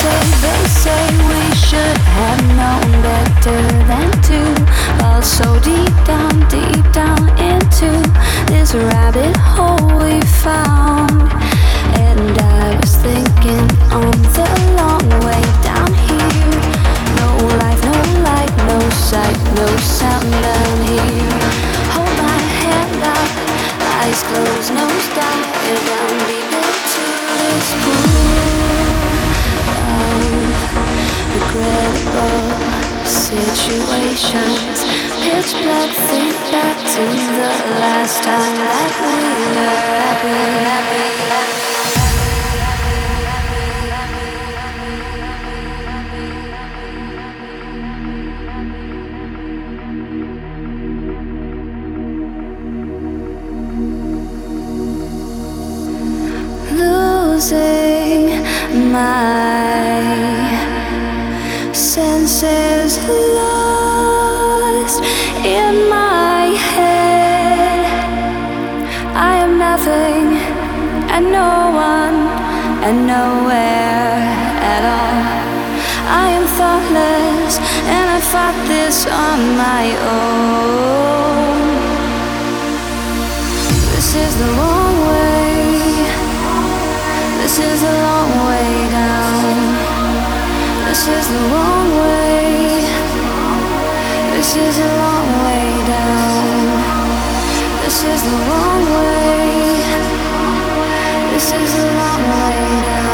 say we should have known better than to fall so deep down into this rabbit hole we found. And I was thinking on the long way down here, no life, no light, no sight, no sound down here. Hold my hand up, eyes closed, nose dive down deep into this pool of regrettable situations. Pitch black, think back to the last time that we were happy. Losing my senses, lost in my head. I am nothing and no one and nowhere at all. I am thoughtless and I fought this on my own. This is the wrong way. This is a long way down. This is the wrong way. This is a long way down. This is the wrong way. This is a long way down.